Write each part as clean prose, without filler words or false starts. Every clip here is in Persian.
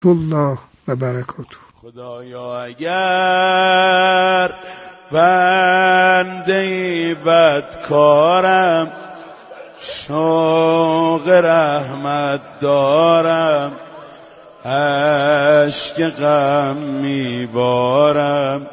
الله و برکاته. خدایا اگر بنده بدکارم، شوق رحمت دارم، اشک غم میبارم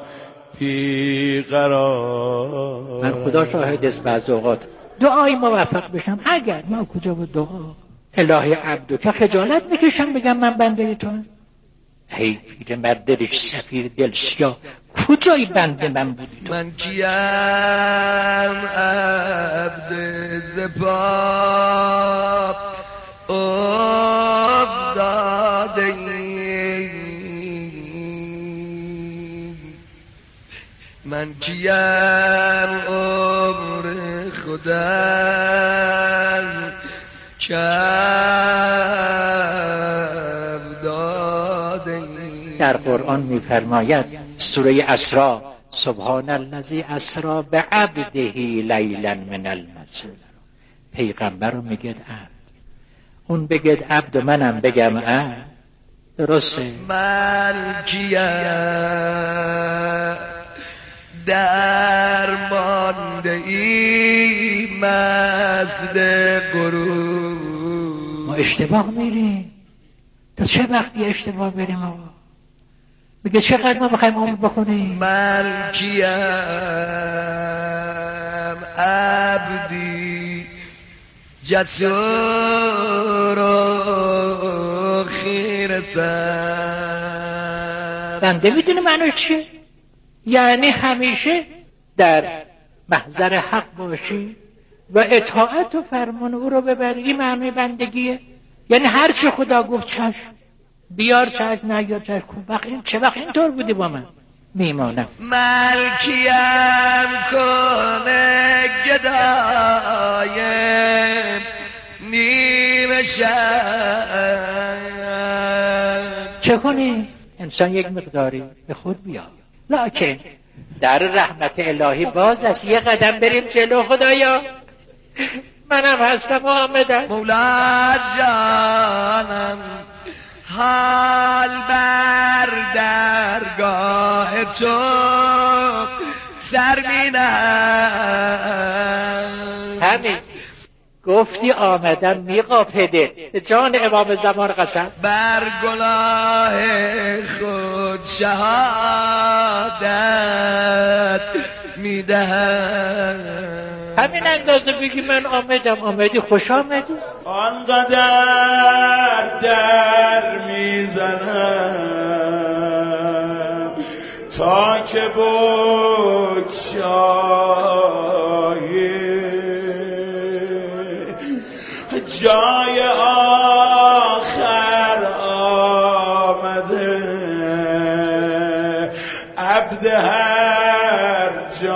بیقرار. من خدا شاهد است بعض اوقات دعای موفق بشم، اگر ما کجا بود دعا الهی عبدو که خجالت میکشم بگم من بنده تو. هی پیر مرد دلش سفیر دل سیاه، کجای بنده من بودی تو؟ من کیم عبد زباب افتاده، من کیم عمر خودم کم داده. در قرآن میفرماید سوره اسراء سبحان الذی اسری بعبده لیلا من المسجد. پیغمبر رو میگه عبد، اون بگه عبد و منم بگم عبد، درسته؟ من کیم درمانده ای مزد غرور. ما اشتباه میریم. تا چه وقتی اشتباه بریم آقا؟ میگه چقدر ما بخوایم عمر بکنیم؟ من کیم عبدی جسور و خیرسن. بنده میدونه معنی چیه؟ یعنی همیشه در محضر حق باشی و اطاعت و فرمان او رو ببری. این معنی بندگیه. یعنی هر چی خدا گفت چشم، بیار چشم، نگیار چشم. چه وقت اینطور بودی با من میمانم. ملکیم کنه گدای نیمه شب. چه کنی؟ انسان یک مقداری به خود بیاد، لکن در رحمت الهی باز است. یه قدم بریم جلو. خدایا منم هستم و آمدم. مولا جانم حال بر درگاه تو سر می نهم. همین گفتی آمدم میقاپده به جان امام زمان قسم. بر گناه خود شهادت می دهم. همین اندازه بگی من آمدم. آمدی، خوش آمدی. آنقدر در میزنم تا که بگشایی جای آخر آمده، عبد هر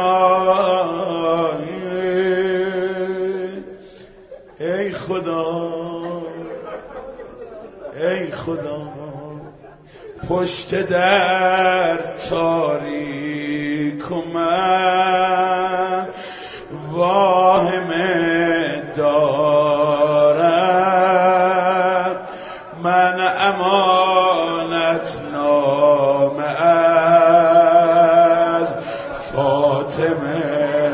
جای. ای خدا ای خدا پشت در تاریک و من واهمه دارم. من امانت نامه از فاطمه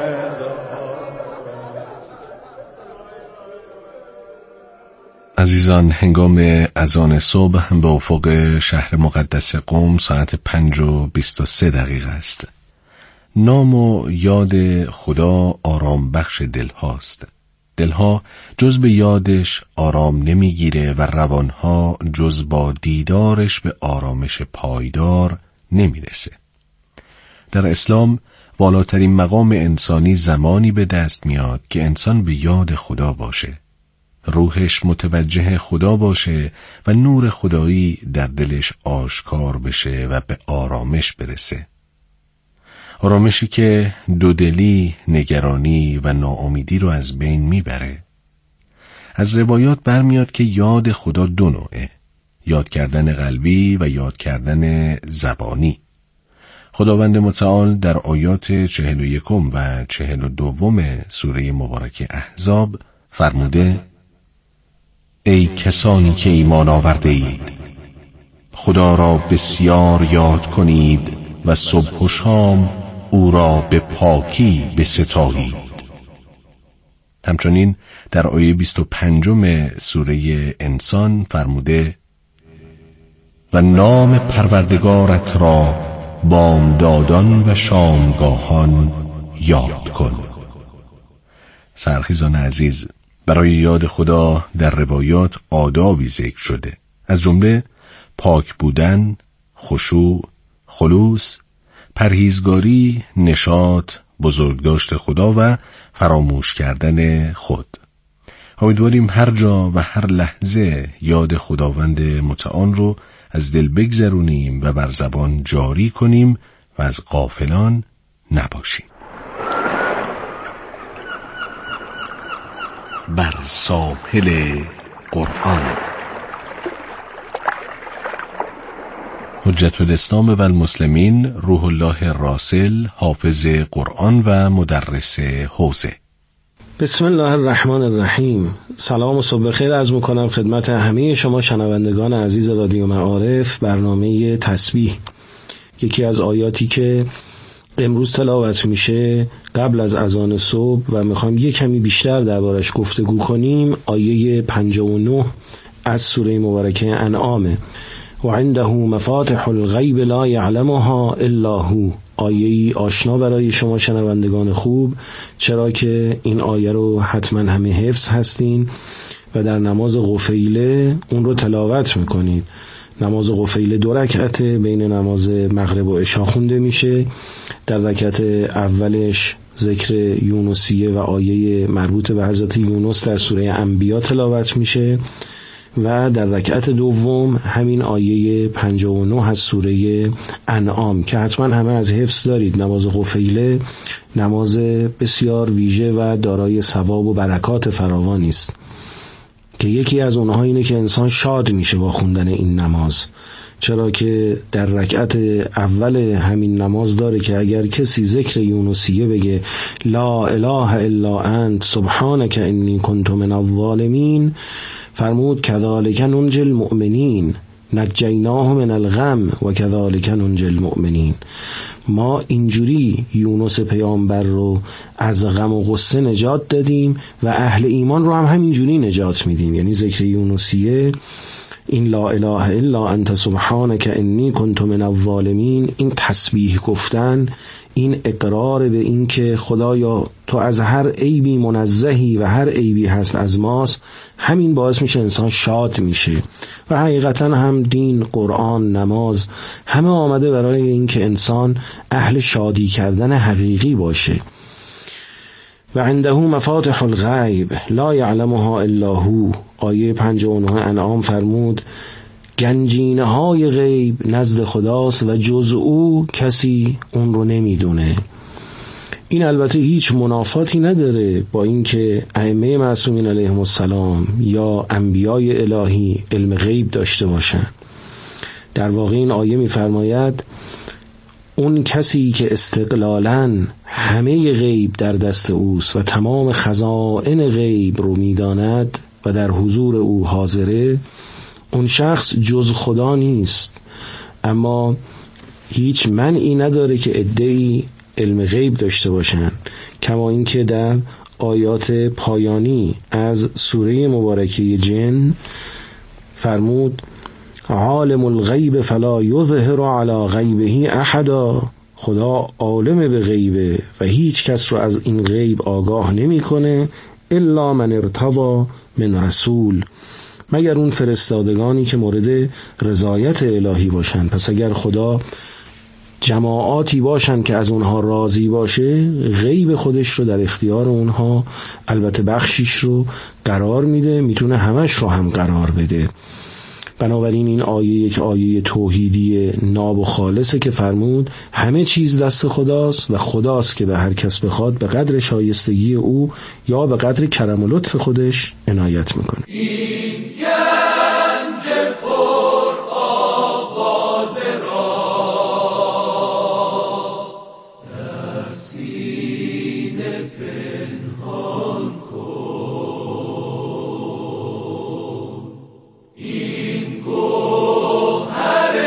عزیزان، هنگام اذان صبح هم به افق شهر مقدس قم ساعت 5:23 است. نام و یاد خدا آرام بخش دلهاست. دلها جز به یادش آرام نمیگیره و روانها جز با دیدارش به آرامش پایدار نمیرسه. در اسلام والاترین مقام انسانی زمانی به دست میاد که انسان به یاد خدا باشه، روحش متوجه خدا باشه و نور خدایی در دلش آشکار بشه و به آرامش برسه. آرامشی که دودلی، نگرانی و ناامیدی رو از بین میبره. از روایات برمیاد که یاد خدا دو نوعه: یاد کردن قلبی و یاد کردن زبانی. خداوند متعال در آیات 41 و 42 سوره مبارک احزاب فرموده: ای کسانی که ایمان آورده اید، خدا را بسیار یاد کنید و صبح و شام او را به پاکی بستایید. همچنین در آیه 25 سوره انسان فرموده و نام پروردگارت را بامدادان و شامگاهان یاد کن. سرخیزان عزیز، برای یاد خدا در روایات آدابی ذکر شده، از جمله پاک بودن، خشوع، خلوص، پرهیزگاری، نشاط، بزرگداشت خدا و فراموش کردن خود. امیدواریم هر جا و هر لحظه یاد خداوند متعال رو از دل بگذرونیم و بر زبان جاری کنیم و از غافلان نباشیم. بر ساحل قرآن. حجت الاسلام و المسلمین روح الله راسل، حافظ قرآن و مدرس حوزه. بسم الله الرحمن الرحیم. سلام و صبح خیر عرض می‌کنم خدمت همه شما شنوندگان عزیز رادیو معارف. برنامه تسبیح، یکی از آیاتی که امروز تلاوت میشه قبل از اذان صبح و میخوام یه کمی بیشتر دربارش گفتگو کنیم، آیه 59 از سوره مبارکه انعامه. و عنده مفاتح الغیب لا یعلمها الا هو. آیه‌ای آشنا برای شما شنوندگان خوب، چرا که این آیه رو حتما همه حفظ هستین و در نماز غفیله اون رو تلاوت میکنید. نماز غفیله 2 رکعته، بین نماز مغرب و عشا خونده میشه. در رکعت اولش ذکر یونسیه و آیه مربوط به حضرت یونس در سوره انبیا تلاوت میشه و در رکعت دوم همین آیه 59 از سوره انعام که حتما همه از حفظ دارید. نماز غفیله نماز بسیار ویژه و دارای ثواب و برکات فراوانی است که یکی از اونها اینه که انسان شاد میشه با خوندن این نماز، چرا که در رکعت اول همین نماز داره که اگر کسی ذکر یونسیه بگه لا اله الا انت سبحانک انی کنت من الظالمین، فرمود کذالک ننجی المؤمنین نجیناه من الغم و کذالک ننجی المؤمنین. ما اینجوری یونس پیامبر رو از غم و غصه نجات دادیم و اهل ایمان رو هم همینجوری نجات میدیم. یعنی ذکر یونسیه، این لا اله الا انت سبحانک انی کنت من الظالمین، این تسبیح گفتن، این اقرار به این که خدایا تو از هر عیبی منزهی و هر عیبی هست از ماست، همین باعث میشه انسان شاد میشه. و حقیقتا هم دین، قرآن، نماز همه آمده برای این که انسان اهل شادی کردن حقیقی باشه. و عنده مفاتح الغیب لا یعلمها الا هو. آیه 59 انعام فرمود گنجینه های غیب نزد خداست و جز او کسی اون رو نمیدونه. این البته هیچ منافاتی نداره با اینکه ائمه معصومین علیهم السلام یا انبیای الهی علم غیب داشته باشن. در واقع این آیه میفرماید اون کسی که استقلالاً همه غیب در دست اوست و تمام خزائن غیب رو میداند و در حضور او حاضره، اون شخص جز خدا نیست. اما هیچ منعی نداره که عده‌ای علم غیب داشته باشن، کما اینکه در آیات پایانی از سوره مبارکه جن فرمود عالم الغیب فلا یظهر علی غیبه احدا. خدا عالم به غیبه و هیچ کس رو از این غیب آگاه نمیکنه الا من ارتضی من رسول، مگر اون فرستادگانی که مورد رضایت الهی باشن. پس اگر خدا جماعاتی باشن که از اونها راضی باشه، غیب خودش رو در اختیار اونها، البته بخشیش رو قرار میده، میتونه همش رو هم قرار بده. بنابراین این آیه یک آیه توحیدی ناب و خالصه که فرمود همه چیز دست خداست و خداست که به هر کس بخواد به قدر شایستگی او یا به قدر کرم و لطف خودش عنایت میکنه. این گوهر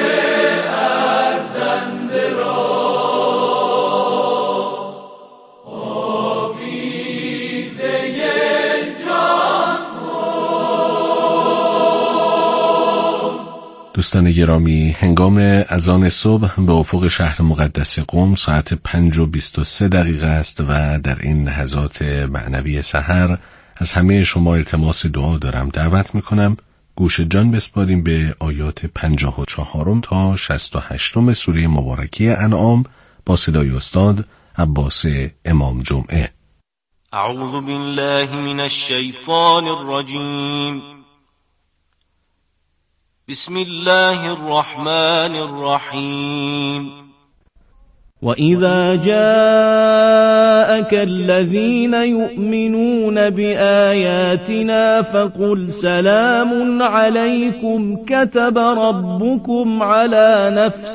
دوستان گرامی، هنگام اذان صبح به افق شهر مقدس قم ساعت 5:23 است و در این لحظات معنوی سحر از همه شما التماس دعا دارم. دعوت میکنم گوش جان بسپاریم به آیات 54 تا 68 سوره مبارکی انعام با صدای استاد عباس امام جمعه. اعوذ بالله من الشیطان الرجیم. بسم الله الرحمن الرحیم. وَإِذَا جَاءَكَ الَّذِينَ يُؤْمِنُونَ بِآيَاتِنَا فَقُلْ سَلَامٌ عَلَيْكُمْ كَتَبَ رَبُّكُمْ عَلَى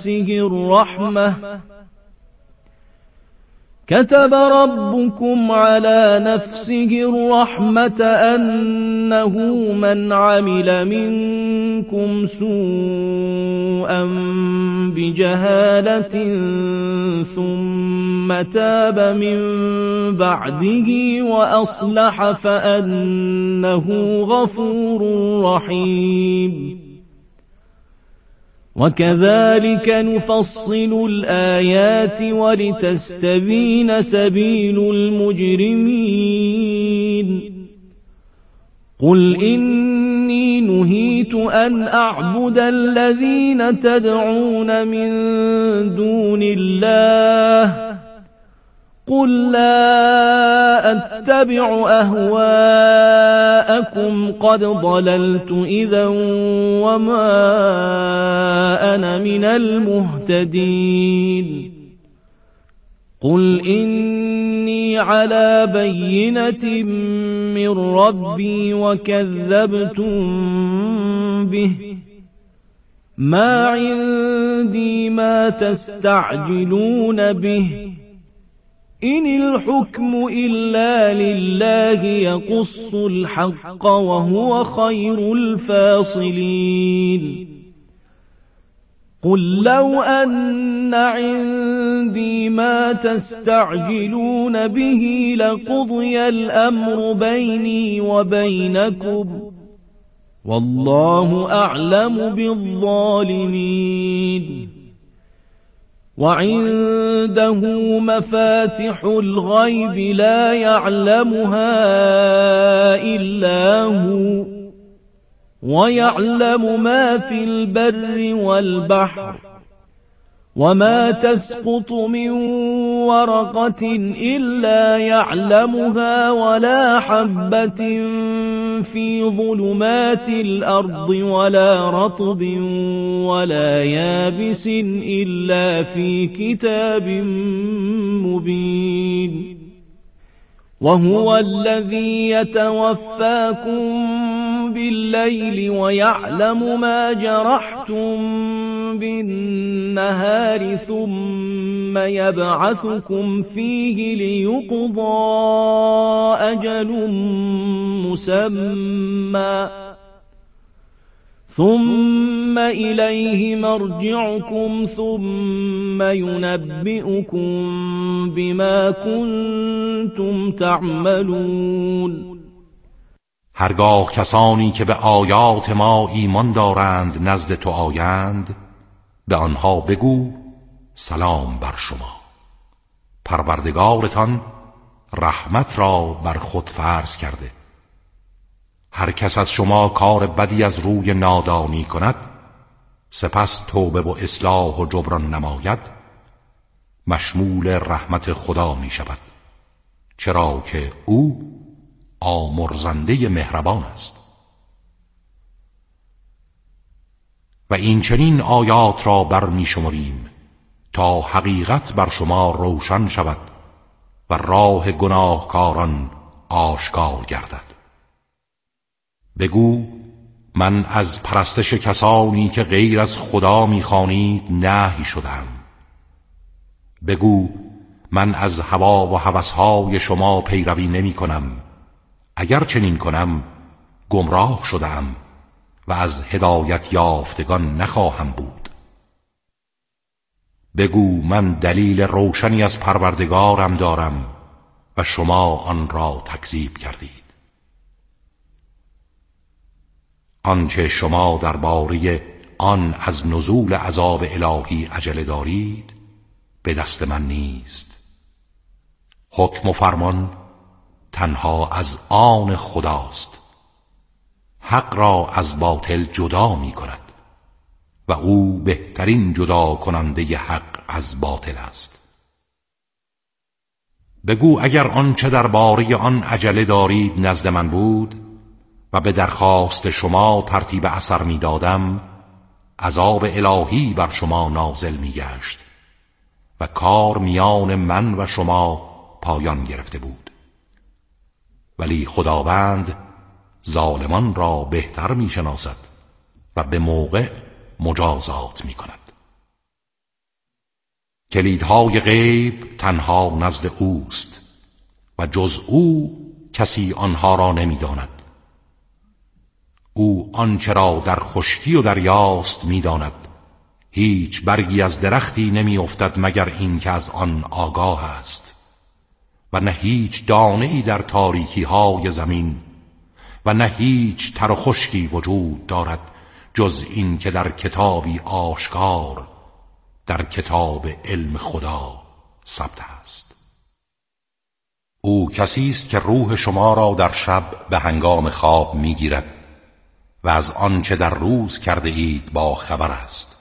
نَفْسِهِ الرَّحْمَةَ أَنَّهُ مَنْ عَمِلَ مِنكُمْ سُوءًا بِجَهَالَةٍ ثُمَّ تَابَ مِنْ بَعْدِهِ وَأَصْلَحَ فَأَنَّهُ غَفُورٌ رَحِيمٌ. وَكَذَلِكَ نُفَصِّلُ الْآيَاتِ وَلِتَسْتَبِينَ سَبِيلُ الْمُجْرِمِينَ. قُلْ إِنِّي نُهِيتُ أَنْ أَعْبُدَ الَّذِينَ تَدْعُونَ مِنْ دُونِ اللَّهِ قُلْ لَا أَتَّبِعُ أَهْوَاءَكُمْ قَدْ ضَلَلْتُ إِذًا وَمَا أَنَا مِنَ الْمُهْتَدِينَ. قُلْ إِنِّي عَلَى بَيِّنَةٍ مِّن رَّبِّي وَكَذَّبْتُم بِهِ مَا عِندِي مَا تَسْتَعْجِلُونَ بِهِ إِنِ الْحُكْمُ إِلَّا لِلَّهِ يَقُصُّ الْحَقَّ وَهُوَ خَيْرُ الْفَاصِلِينَ. قُلْ لَوْ أَنَّ عِندِي مَا تَسْتَعْجِلُونَ بِهِ لَقُضِيَ الْأَمْرُ بَيْنِي وَبَيْنَكُمْ وَاللَّهُ أَعْلَمُ بِالظَّالِمِينَ. وَعِندَهُ مَفَاتِحُ الْغَيْبِ لَا يَعْلَمُهَا إِلَّا هُوَ وَيَعْلَمُ مَا فِي الْبَرِّ وَالْبَحْرِ وَمَا تَسْقُطُ مِنْ وَرَقَةٍ إِلَّا يَعْلَمُهَا وَلَا حَبَّةٍ فِي ظُلُمَاتِ الْأَرْضِ وَلَا رَطْبٍ وَلَا يَابِسٍ إِلَّا فِي كِتَابٍ مُبِينٍ. وَهُوَ الَّذِي يَتَوَفَّاكُم بِاللَّيْلِ وَيَعْلَمُ مَا جَرَحْتُم بِالنَّهَارِ ثُمَّ يَبْعَثُكُمْ فِيهِ لِيُقْضَى أَجَلٌ مُّسَمًّى ثُمَّ إِلَيْهِ مَرْجِعُكُمْ ثُمَّ يُنَبِّئُكُم بِمَا كُنتُمْ تَعْمَلُونَ. هرگاه کسانی که به آیات ما ایمان دارند نزد تو آیند، به آنها بگو سلام بر شما، پروردگارتان رحمت را بر خود فرض کرده. هر کس از شما کار بدی از روی نادانی کند، سپس توبه و اصلاح و جبران نماید، مشمول رحمت خدا می شود، چرا که او آمرزنده مهربان است. و این چنین آیات را برمی شمریم تا حقیقت بر شما روشن شود و راه گناهکاران آشکار گردد. بگو من از پرستش کسانی که غیر از خدا می‌خوانید نهی شدم. بگو من از هوا و هوس‌های شما پیروی نمی‌کنم، اگر چنین کنم گمراه شدم و از هدایت یافتگان نخواهم بود. بگو من دلیل روشنی از پروردگارم دارم و شما آن را تکذیب کردید. آنچه شما درباره آن از نزول عذاب الهی عجله دارید به دست من نیست. حکم و فرمان تنها از آن خداست. حق را از باطل جدا می کند و او بهترین جدا کننده حق از باطل است. بگو اگر آنچه درباره آن عجله دارید نزد من بود و به درخواست شما ترتیب اثر می دادم، عذاب الهی بر شما نازل می گشت و کار میان من و شما پایان گرفته بود. ولی خداوند ظالمان را بهتر می شناسد و به موقع مجازات می کند. کلیدهای غیب تنها نزد اوست و جز او کسی آنها را نمی داند. او آنچه را در خشکی و دریاست می داند. هیچ برگی از درختی نمی افتد مگر این که از آن آگاه است و نه هیچ دانه‌ای در تاریکی های زمین و نه هیچ تر و خشکی وجود دارد جز این که در کتابی آشکار، در کتاب علم خدا ثبت است. او کسی است که روح شما را در شب به هنگام خواب میگیرد و از آنچه در روز کرده اید با خبر است.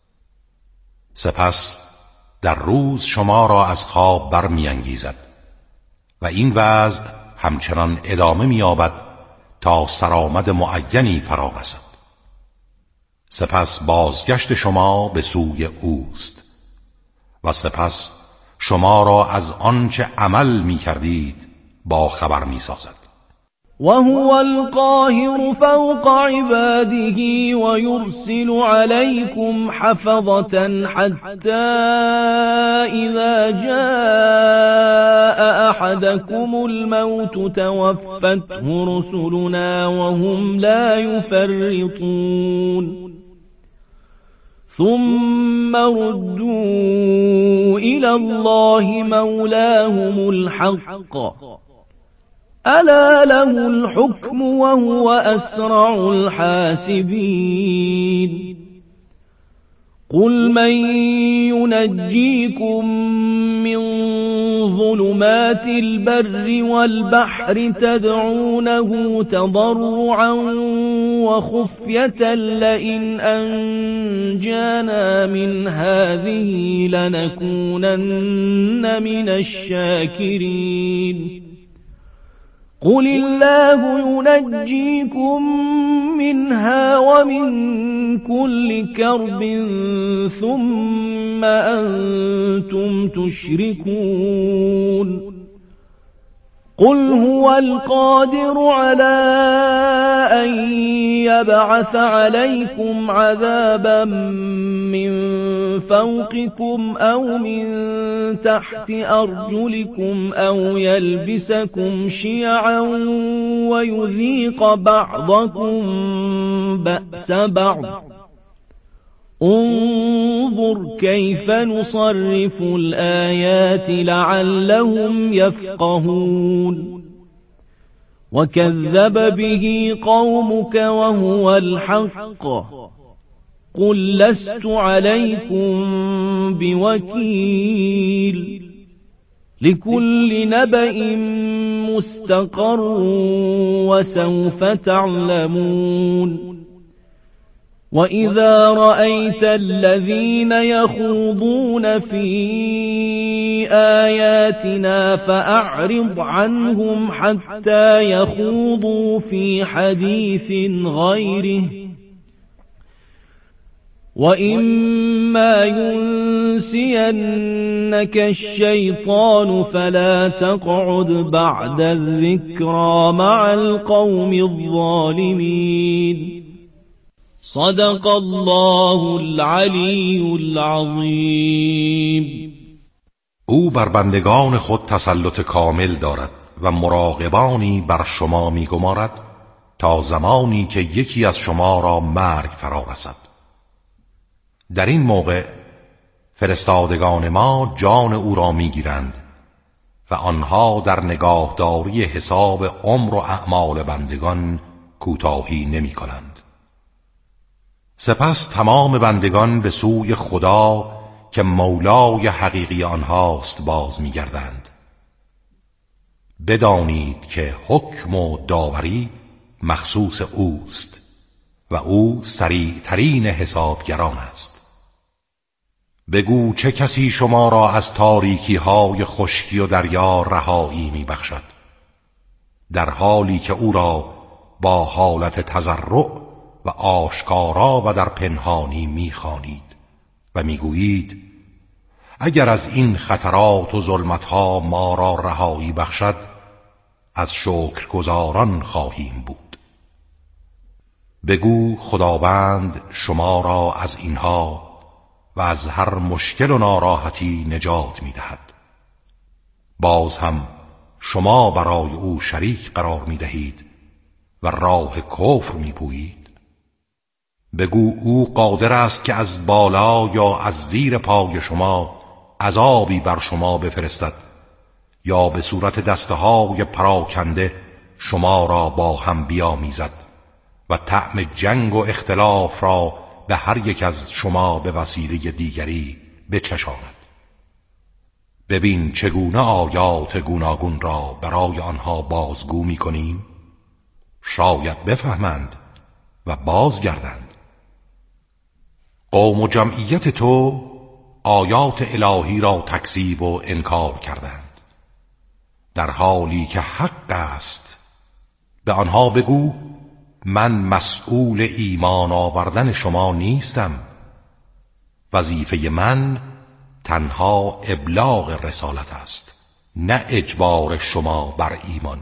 سپس در روز شما را از خواب برمیانگیزد و این وضع همچنان ادامه می‌یابد تا سرآمد معینی فرا رسد. سپس بازگشت شما به سوی اوست و سپس شما را از آنچه عمل می کردید با خبر می سازد. وهو القاهر فوق عباده ويرسل عليكم حفظة حتى إذا جاء أحدكم الموت توفته رسلنا وهم لا يفرطون ثم ردوا إلى الله مولاهم الحق ألا له الحكم وهو أسرع الحاسبين قل من ينجيكم من ظلمات البر والبحر تدعونه تضرعا وخفية لئن أنجانا من هذه لنكونن من الشاكرين قل الله ينجيكم منها ومن كل كرب ثم أنتم تشركون قل هو القادر على أن يبعث عليكم عذابا من فوقكم أو من تحت أرجلكم أو يلبسكم شيعا ويذيق بعضكم بأس بعض انظر كيف نصرف الآيات لعلهم يفقهون وكذب به قومك وهو الحق قل لست عليكم بوكيل لكل نبأ مستقر وسوف تعلمون وإذا رأيت الذين يخوضون في آياتنا فأعرض عنهم حتى يخوضوا في حديث غيره وإما ينسينك الشيطان فلا تقعد بعد الذكرى مع القوم الظالمين صدق الله العلی العظیم. او بر بندگان خود تسلط کامل دارد و مراقبانی بر شما می‌گمارد تا زمانی که یکی از شما را مرگ فرا رسد. در این موقع فرستادگان ما جان او را می‌گیرند و آنها در نگاهداری حساب عمر و اعمال بندگان کوتاهی نمی‌کنند. سپس تمام بندگان به سوی خدا که مولای حقیقی آنهاست باز می‌گردند. بدانید که حکم و داوری مخصوص اوست و او سریعترین حسابگران است. بگو چه کسی شما را از تاریکی های خشکی و دریا رهایی می‌بخشد، در حالی که او را با حالت تضرع و آشکارا و در پنهانی می‌خوانید و می‌گویید اگر از این خطرات و ظلمت‌ها ما را رهایی بخشد از شکرگزاران خواهیم بود. بگو خداوند شما را از اینها و از هر مشکل و ناراحتی نجات می‌دهد. باز هم شما برای او شریک قرار می‌دهید و راه کفر می‌پویید. بگو او قادر است که از بالا یا از زیر پای شما عذابی بر شما بفرستد یا به صورت دسته‌های پراکنده شما را با هم بیامیزد و طعم جنگ و اختلاف را به هر یک از شما به وسیله دیگری بچشاند. ببین چگونه آیات گوناگون را برای آنها بازگو می‌کنیم، شاید بفهمند و بازگردند. قوم و جمعیت تو آیات الهی را تکذیب و انکار کردند، در حالی که حق است. به آنها بگو من مسئول ایمان آوردن شما نیستم. وظیفه من تنها ابلاغ رسالت است، نه اجبار شما بر ایمان.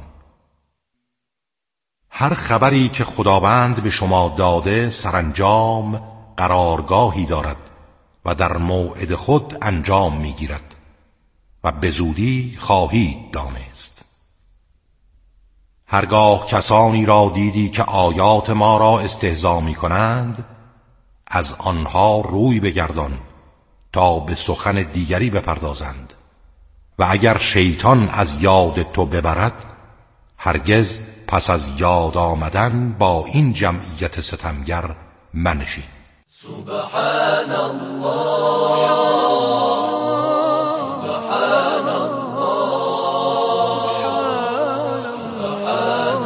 هر خبری که خداوند به شما داده سرانجام قرارگاهی دارد و در موعد خود انجام میگیرد و به زودی خواهید دانست. هرگاه کسانی را دیدی که آیات ما را استهزا می‌کنند، از آنها روی بگردان تا به سخن دیگری بپردازند و اگر شیطان از یاد تو ببرد هرگز پس از یاد آمدن با این جمعیت ستمگر منشین. سبحان الله سبحان الله سبحان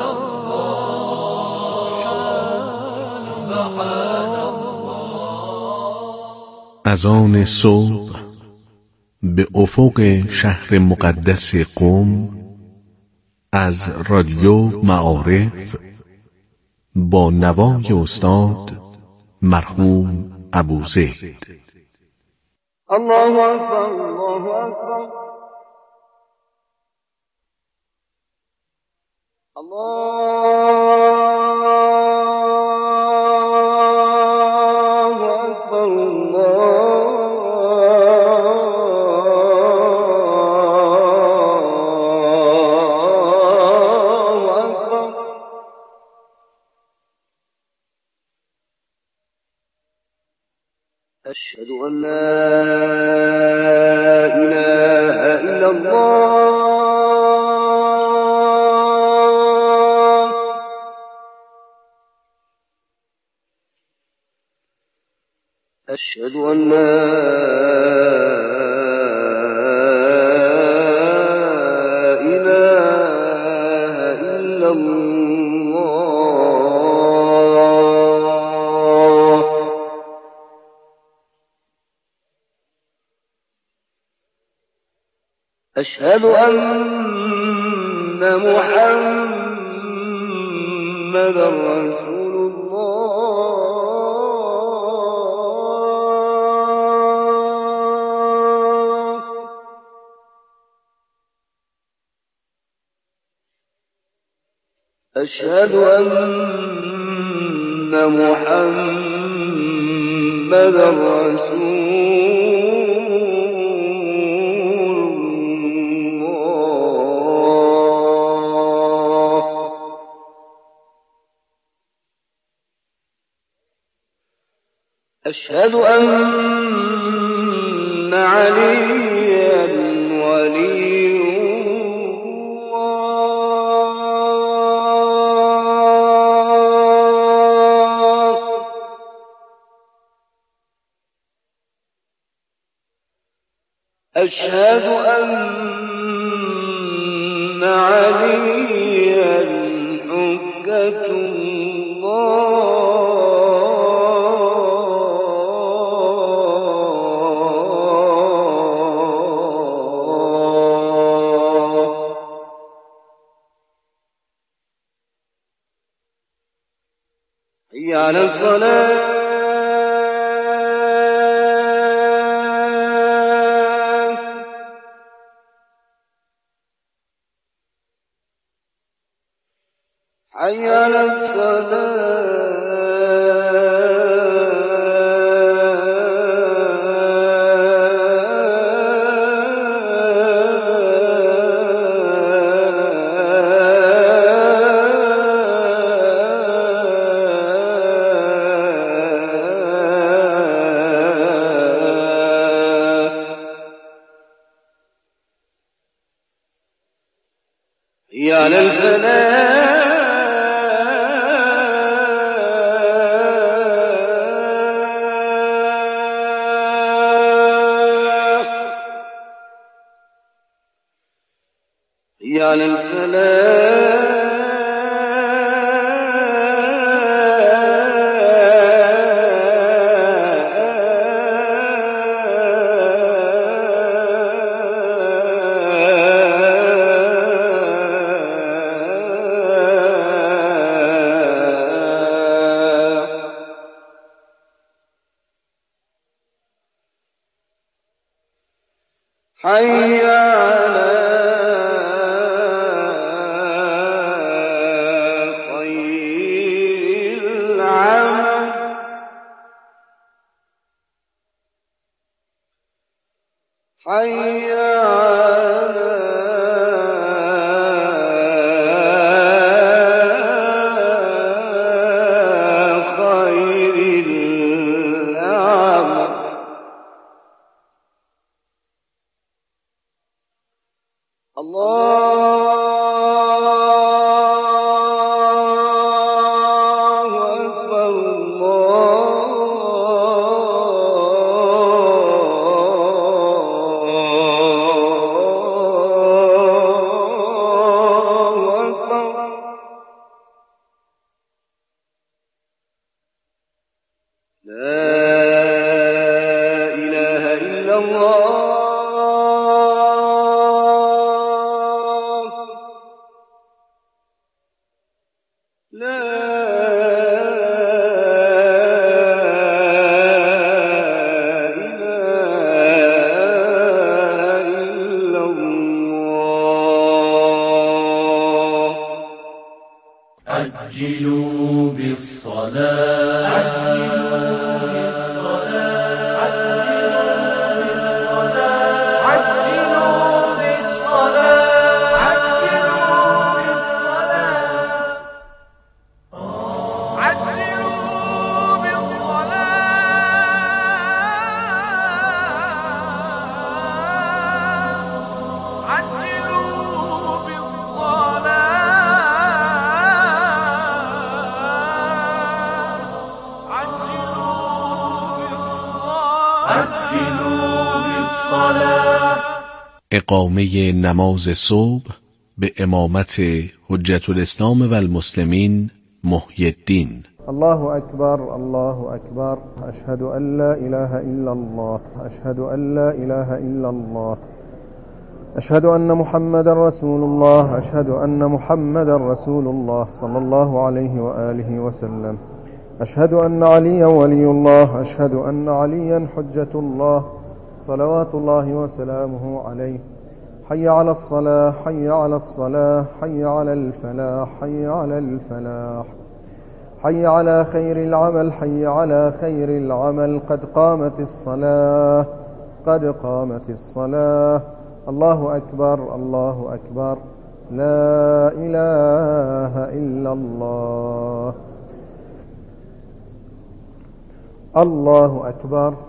الله. اذان صبح به افق شهر مقدس قم از رادیو معارف با نوای استاد مرحوم ابوزید. الله اکبر الله اکبر الله اکبر الله اکبر. أشهد أن لا إله إلا الله. أشهد أن لا إله إلا الله. أشهد أن محمدا رسول الله. أشهد أن محمدا رسول أشهد أن عليا ولي الله. أشهد أن عليا حجة الله حي على الصلاة حي على حي على الفلاح حي على الفلاح حي على خير العمل حي على خير العمل الله أكبر الله أكبر لا إله إلا الله لا إله إلا الله عجلوا بالصلاة اقامه نماز صبح به امامت حجت الاسلام و المسلمین محی الدین. الله أكبر الله أكبر أشهد أن لا إله إلا الله أشهد أن لا إله إلا الله أشهد أن محمد رسول الله أشهد أن محمد رسول الله صلى الله عليه وآله وسلم أشهد أن عليا ولي الله أشهد أن عليا حجة الله صلوات الله وسلامه عليه حي على الصلاة حي على الصلاة حي على الفلاح حي على الفلاح حي على خير العمل حي على خير العمل قد قامت الصلاة قد قامت الصلاة الله أكبر الله أكبر لا إله إلا الله الله أكبر